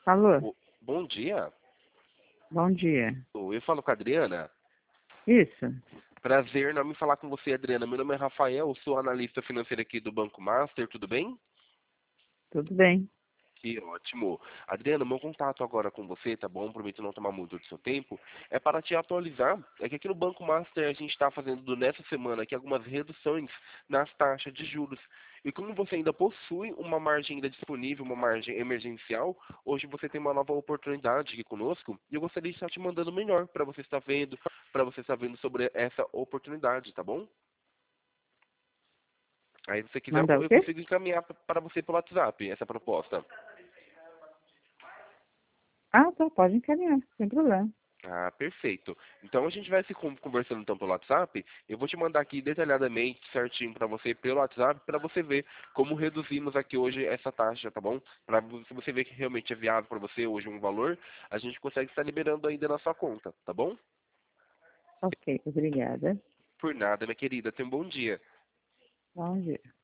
Alô, Bom dia. bom dia. Eu falo com a Adriana. Isso, Prazer em me falar com você, Adriana. Meu nome é Rafael, sou analista financeiro aqui do Banco Master, tudo bem? tudo bem. Que ótimo. Adriana, meu contato agora com você, tá bom? Prometo não tomar muito do seu tempo. É para te atualizar. É que aqui no Banco Master a gente está fazendo nessa semana aqui algumas reduções nas taxas de juros. E como você ainda possui uma margem ainda disponível, uma margem emergencial, hoje você tem uma nova oportunidade aqui conosco. E eu gostaria de estar te mandando melhor para você estar vendo sobre essa oportunidade, tá bom? Aí se você quiser, Mandar o eu quê? consigo encaminhar para você pelo WhatsApp essa proposta. Ah, tá, pode encaminhar, sem problema. Ah, perfeito. Então a gente vai se conversando então pelo WhatsApp. Eu vou te mandar aqui detalhadamente, certinho para você pelo WhatsApp, para você ver como reduzimos aqui hoje essa taxa, tá bom? Para se você ver que realmente é viável para você hoje um valor, a gente consegue estar liberando ainda na sua conta, tá bom? Ok, obrigada. Por nada, minha querida. Tenha um bom dia. Bom dia.